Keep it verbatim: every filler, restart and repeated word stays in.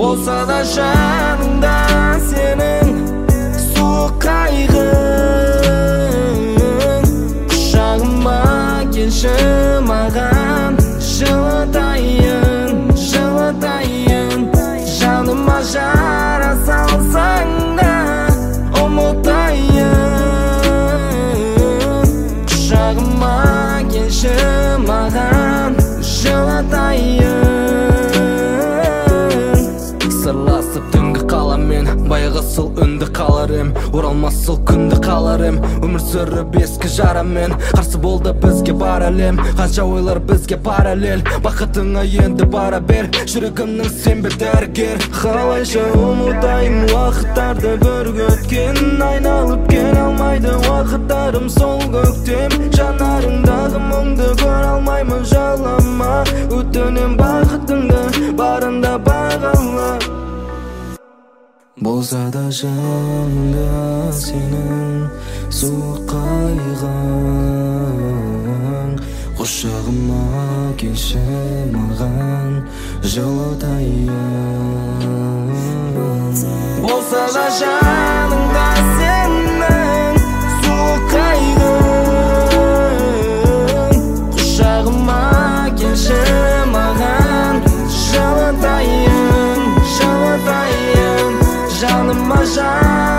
Bolsa da janыңda senin суық қайғың, құшағыма келші маған, жылытайын, жылытайын. Жаныма жара салсаң да ұмытайын, құшағыма келші маған, жылытайын. Сырласып түнгі қаламен, баяғы сол үнді қаларым, оралмас сол күнді қаларым. Өмір сүріп ескі жарамен, қарсы болды бізге бар әлем, қанша ойлар бізге параллель. Бақытыңа енді бара бер, жүрегімнің сен бе дәрігер. Қалайша ұмытайын уақыттарды бір өткен, айналып келе алмайды уақыттарым сол көктем. Жанарыңдағы мұңды көре алмаймын, жалама, өтінем бақытыңды барында бағала. Болса да жанымда сенің суық қайғың, құшағыма келші маған, жылытайын. Болса да жанымда сенің суық қайғың, құшағыма келші маған, жылытайын, жылытайын. Жаныма жар